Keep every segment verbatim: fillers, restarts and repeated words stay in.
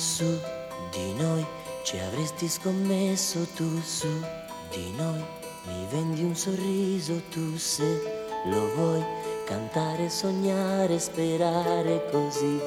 Su di noi ci avresti scommesso tu, su di noi mi vendi un sorriso tu, se lo vuoi cantare, sognare, sperare così.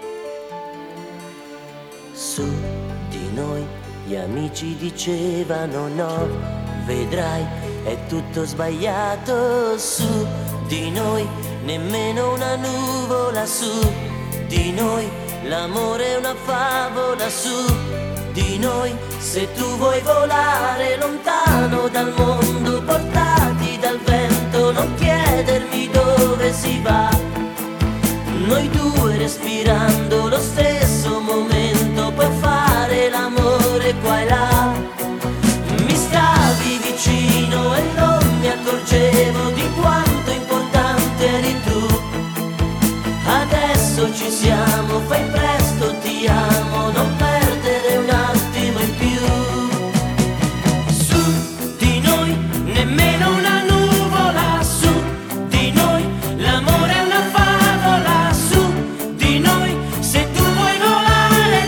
Su di noi gli amici dicevano no, vedrai è tutto sbagliato. Su di noi nemmeno una nuvola, su di noi l'amore è una favola, su di noi se tu vuoi volare lontano dal mondo, portati dal vento, non chiedermi dove si va. Noi due respirando lo stesso momento, puoi fare l'amore qua e là. Mi stavi vicino e non mi accorgevo di quanto importante eri tu. Adesso ci siamo, fai presto, ti amo, non perdere un attimo in più. Su di noi nemmeno una nuvola, su di noi l'amore è una favola, su di noi se tu vuoi volare.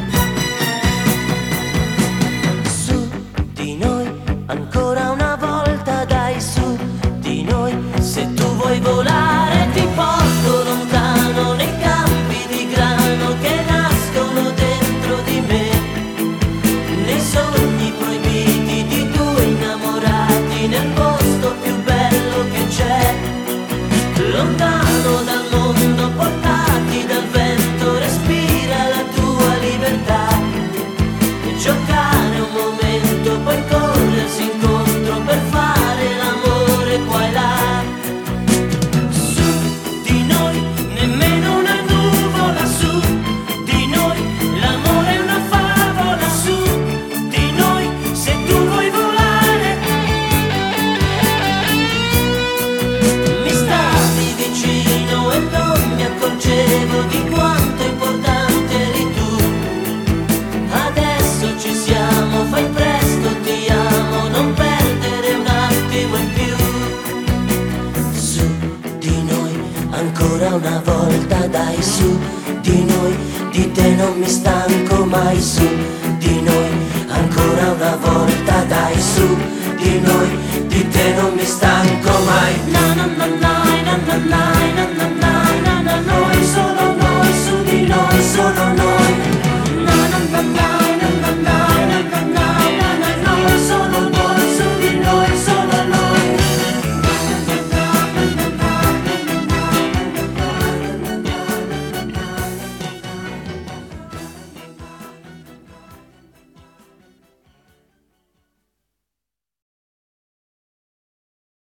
Su di noi ancora una volta, dai, su di noi se tu vuoi volare ti porto lontano nei campi di grano che nascono dentro di me, nei sogni proibiti di due innamorati, nel posto più bello che c'è, lontano dal mondo, portati dal vento, respira la tua libertà, e giocare un momento, poi corrersi incontro per fare l'amore qua e là. Di quanto importante eri tu. Adesso ci siamo, fai presto, ti amo, non perdere un attimo in più. Su di noi ancora una volta, dai, su di noi, di te non mi stanco mai, su di noi ancora una volta, dai, su di noi, di te non mi stanco mai. Na na na na na na na na na na na, noi solo noi, su di noi, solo noi.